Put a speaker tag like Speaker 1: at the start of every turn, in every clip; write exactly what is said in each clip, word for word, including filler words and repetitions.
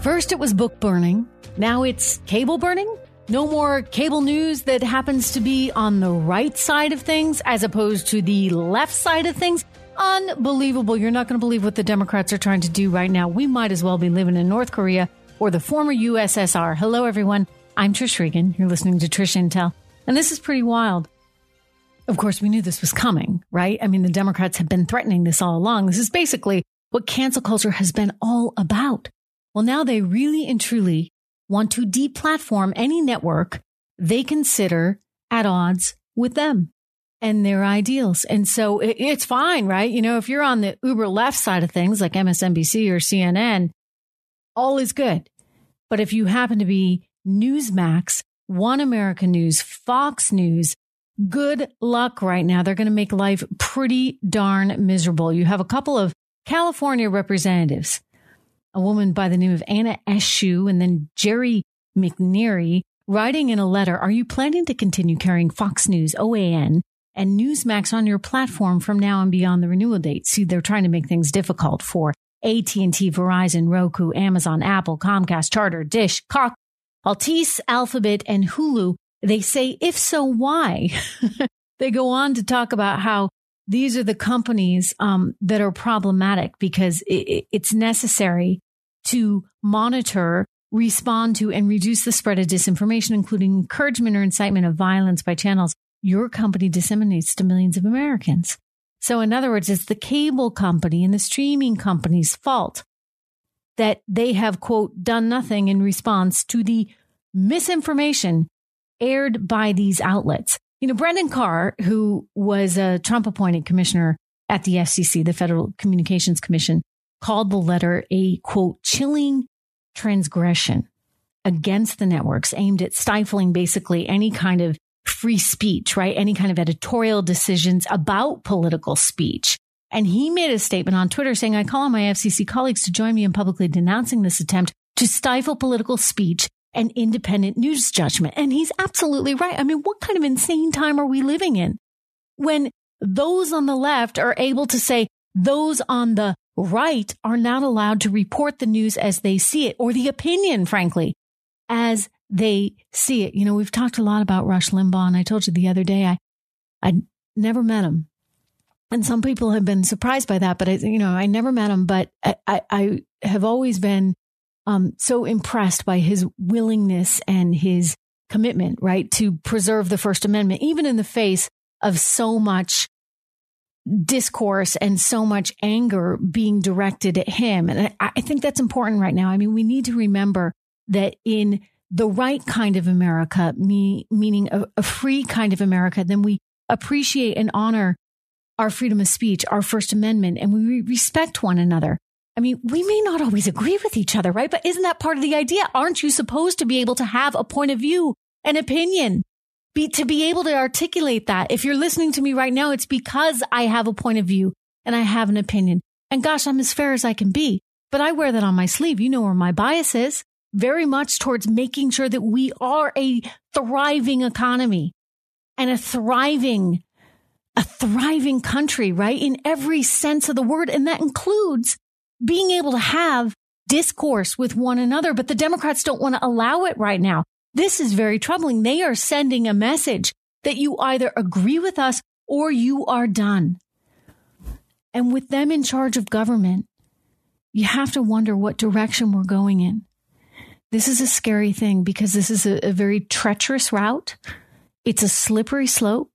Speaker 1: First it was book burning. Now it's cable burning. No more cable news that happens to be on the right side of things as opposed to the left side of things. Unbelievable. You're not going to believe what the Democrats are trying to do right now. We might as well be living in North Korea or the former U S S R. Hello, everyone. I'm Trish Regan. You're listening to Trish Intel. And this is pretty wild. Of course, we knew this was coming, right? I mean, the Democrats have been threatening this all along. This is basically what cancel culture has been all about. Well, now they really and truly want to deplatform any network they consider at odds with them and their ideals. And so it, it's fine, right? You know, if you're on the uber left side of things like M S N B C or C N N, all is good. But if you happen to be Newsmax, One American News, Fox News, good luck right now. They're going to make life pretty darn miserable. You have a couple of California representatives, a woman by the name of Anna Eshoo and then Jerry McNeary, writing in a letter, are you planning to continue carrying Fox News, O A N, and Newsmax on your platform from now and beyond the renewal date? See, they're trying to make things difficult for A T and T, Verizon, Roku, Amazon, Apple, Comcast, Charter, Dish, Cox, Altice, Alphabet, and Hulu. They say, if so, why? They go on to talk about how these are the companies um, that are problematic because it, it's necessary to monitor, respond to, and reduce the spread of disinformation, including encouragement or incitement of violence by channels your company disseminates to millions of Americans. So in other words, it's the cable company and the streaming company's fault that they have, quote, done nothing in response to the misinformation aired by these outlets. You know, Brendan Carr, who was a Trump-appointed commissioner at the F C C, the Federal Communications Commission, called the letter a, quote, chilling transgression against the networks aimed at stifling basically any kind of free speech, right? Any kind of editorial decisions about political speech. And he made a statement on Twitter saying, I call on my F C C colleagues to join me in publicly denouncing this attempt to stifle political speech and independent news judgment. And he's absolutely right. I mean, what kind of insane time are we living in when those on the left are able to say those on the right are not allowed to report the news as they see it, or the opinion, frankly, as they see it? You know, we've talked a lot about Rush Limbaugh, and I told you the other day, I, I never met him. And some people have been surprised by that, but I, you know, I never met him, but I, I, I have always been um, so impressed by his willingness and his commitment, right, to preserve the First Amendment, even in the face of so much discourse and so much anger being directed at him. And I, I think that's important right now. I mean, we need to remember that in the right kind of America, me, meaning a, a free kind of America, then we appreciate and honor our freedom of speech, our First Amendment, and we respect one another. I mean, we may not always agree with each other, right? But isn't that part of the idea? Aren't you supposed to be able to have a point of view, an opinion, be, to be able to articulate that? If you're listening to me right now, it's because I have a point of view and I have an opinion. And gosh, I'm as fair as I can be, but I wear that on my sleeve. You know where my bias is, very much towards making sure that we are a thriving economy and a thriving a thriving country, right? In every sense of the word. And that includes being able to have discourse with one another. But the Democrats don't want to allow it right now. This is very troubling. They are sending a message that you either agree with us or you are done. And with them in charge of government, you have to wonder what direction we're going in. This is a scary thing because this is a, a very treacherous route. It's a slippery slope.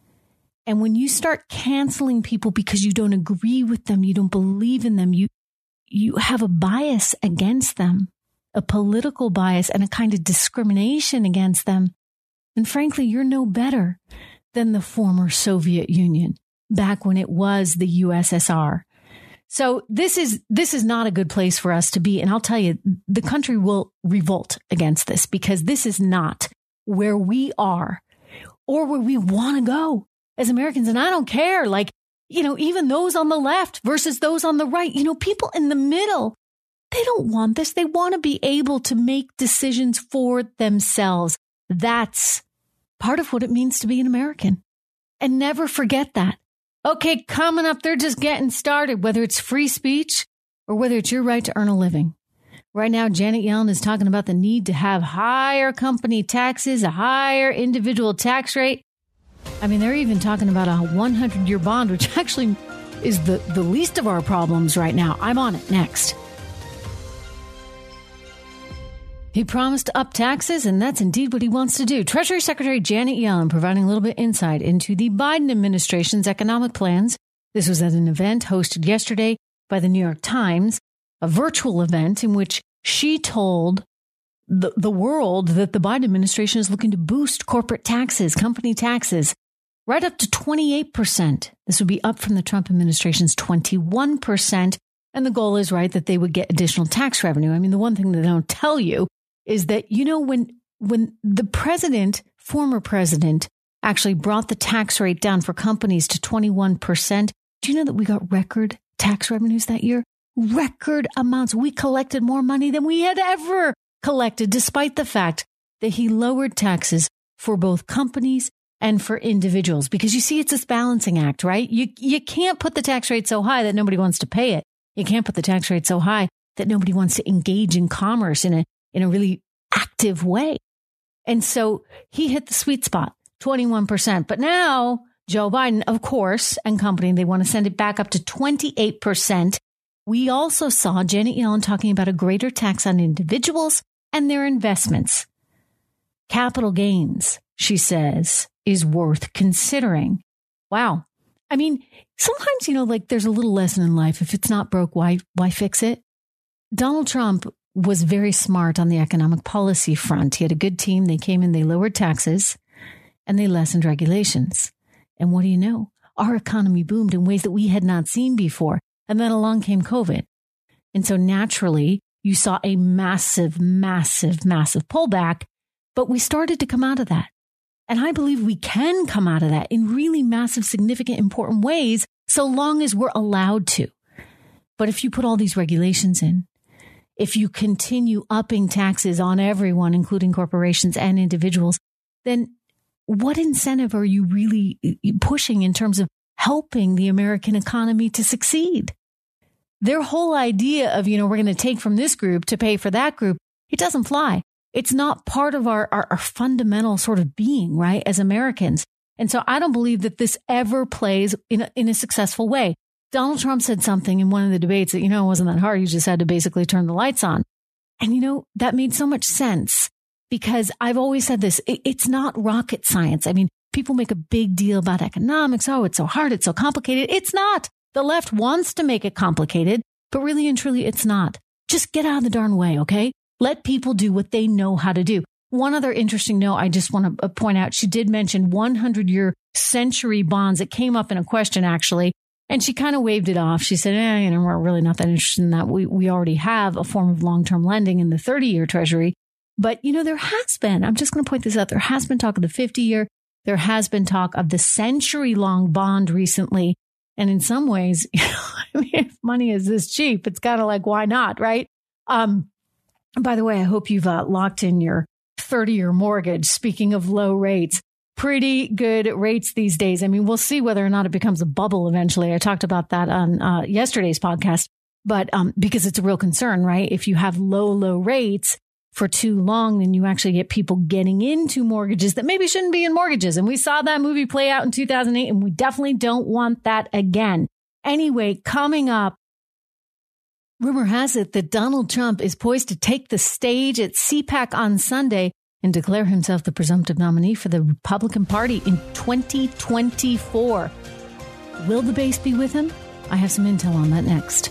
Speaker 1: And when you start canceling people because you don't agree with them, you don't believe in them, you you have a bias against them, a political bias and a kind of discrimination against them. And frankly, you're no better than the former Soviet Union back when it was the U S S R. So this is this is not a good place for us to be. And I'll tell you, the country will revolt against this because this is not where we are or where we want to go as Americans. And I don't care, like, you know, even those on the left versus those on the right, you know, people in the middle, they don't want this. They want to be able to make decisions for themselves. That's part of what it means to be an American. And never forget that. Okay, coming up, they're just getting started, whether it's free speech or whether it's your right to earn a living. Right now, Janet Yellen is talking about the need to have higher company taxes, a higher individual tax rate. I mean, they're even talking about a hundred-year bond, which actually is the, the least of our problems right now. I'm on it next. He promised to up taxes, and that's indeed what he wants to do. Treasury Secretary Janet Yellen providing a little bit of insight into the Biden administration's economic plans. This was at an event hosted yesterday by the New York Times, a virtual event in which she told the, the world that the Biden administration is looking to boost corporate taxes, company taxes, right up to twenty-eight percent. This would be up from the Trump administration's twenty-one percent. And the goal is, right, that they would get additional tax revenue. I mean, the one thing that they don't tell you is that, you know, when when the president, former president, actually brought the tax rate down for companies to twenty-one percent, do you know that we got record tax revenues that year? Record amounts. We collected more money than we had ever collected, despite the fact that he lowered taxes for both companies and for individuals. Because you see, it's this balancing act, right? You you can't put the tax rate so high that nobody wants to pay it. You can't put the tax rate so high that nobody wants to engage in commerce in a in a really active way. And so he hit the sweet spot, twenty-one percent. But now Joe Biden, of course, and company, they want to send it back up to twenty-eight percent. We also saw Janet Yellen talking about a greater tax on individuals and their investments. Capital gains, she says, is worth considering. Wow. I mean, sometimes, you know, like there's a little lesson in life. If it's not broke, why why fix it? Donald Trump was very smart on the economic policy front. He had a good team. They came in, they lowered taxes, and they lessened regulations. And what do you know? Our economy boomed in ways that we had not seen before. And then along came COVID. And so naturally, you saw a massive, massive, massive pullback. But we started to come out of that. And I believe we can come out of that in really massive, significant, important ways, so long as we're allowed to. But if you put all these regulations in, if you continue upping taxes on everyone, including corporations and individuals, then what incentive are you really pushing in terms of helping the American economy to succeed? Their whole idea of, you know, we're going to take from this group to pay for that group, it doesn't fly. It's not part of our, our, our fundamental sort of being, right, as Americans. And so I don't believe that this ever plays in a, in a successful way. Donald Trump said something in one of the debates that, you know, it wasn't that hard. You just had to basically turn the lights on. And, you know, that made so much sense because I've always said this. It, it's not rocket science. I mean, people make a big deal about economics. Oh, it's so hard. It's so complicated. It's not. The left wants to make it complicated, but really and truly, it's not. Just get out of the darn way, okay? Let people do what they know how to do. One other interesting note I just want to point out, she did mention hundred-year century bonds. It came up in a question, actually, and she kind of waved it off. She said, eh, you know, we're really not that interested in that. We, we already have a form of long-term lending in the thirty-year treasury. But, you know, there has been, I'm just going to point this out, there has been talk of the fifty-year. There has been talk of the century-long bond recently. And in some ways, you know, I mean, if money is this cheap, it's kind of like, why not, right? Um, by the way, I hope you've uh, locked in your thirty-year mortgage. Speaking of low rates, pretty good rates these days. I mean, we'll see whether or not it becomes a bubble eventually. I talked about that on uh, yesterday's podcast, but um, because it's a real concern, right? If you have low, low rates for too long, then you actually get people getting into mortgages that maybe shouldn't be in mortgages. And we saw that movie play out in two thousand eight, and we definitely don't want that again. Anyway, coming up, rumor has it that Donald Trump is poised to take the stage at CPAC on Sunday and declare himself the presumptive nominee for the Republican Party in twenty twenty-four. Will the base be with him? I have some intel on that next.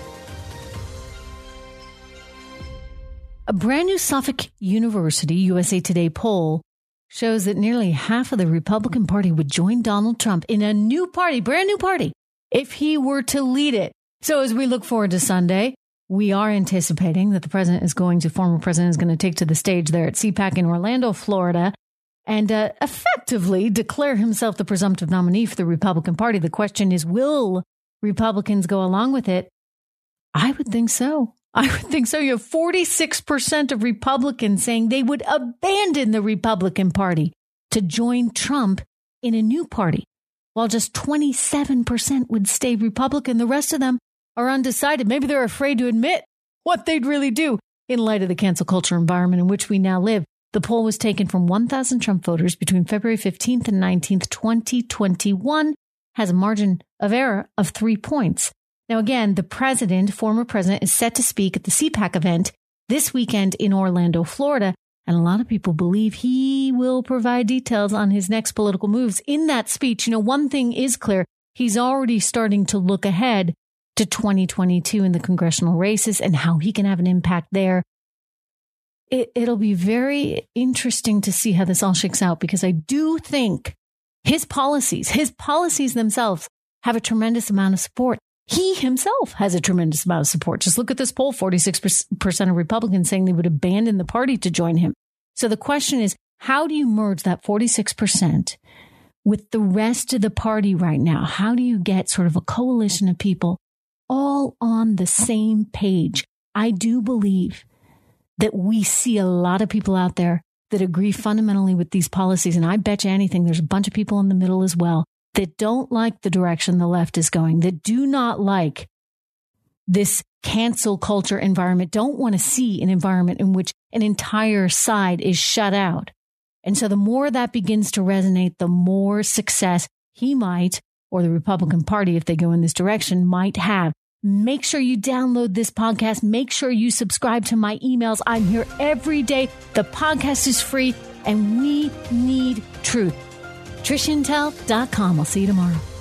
Speaker 1: A brand new Suffolk University U S A Today poll shows that nearly half of the Republican Party would join Donald Trump in a new party, brand new party, if he were to lead it. So as we look forward to Sunday, we are anticipating that the president is going to, former president is going to take to the stage there at CPAC in Orlando, Florida, and uh, effectively declare himself the presumptive nominee for the Republican Party. The question is, will Republicans go along with it? I would think so. I would think so. You have forty-six percent of Republicans saying they would abandon the Republican Party to join Trump in a new party, while just twenty-seven percent would stay Republican. The rest of them are undecided. Maybe they're afraid to admit what they'd really do. in light of the cancel culture environment in which we now live. The poll was taken from one thousand Trump voters between February fifteenth and nineteenth, twenty twenty-one, has a margin of error of three points. Now, again, the president, former president, is set to speak at the C PAC event this weekend in Orlando, Florida. And a lot of people believe he will provide details on his next political moves in that speech. You know, one thing is clear. He's already starting to look ahead to twenty twenty-two in the congressional races and how he can have an impact there. It, it'll be very interesting to see how this all shakes out, because I do think his policies, his policies themselves have a tremendous amount of support. He himself has a tremendous amount of support. Just look at this poll, forty-six percent of Republicans saying they would abandon the party to join him. So the question is, how do you merge that forty-six percent with the rest of the party right now? How do you get sort of a coalition of people all on the same page? I do believe that we see a lot of people out there that agree fundamentally with these policies. And I bet you anything, there's a bunch of people in the middle as well that don't like the direction the left is going, that do not like this cancel culture environment, don't want to see an environment in which an entire side is shut out. And so the more that begins to resonate, the more success he might, or the Republican Party, if they go in this direction, might have. Make sure you download this podcast. Make sure you subscribe to my emails. I'm here every day. The podcast is free, and we need truth. Trish Intel dot com. I'll see you tomorrow.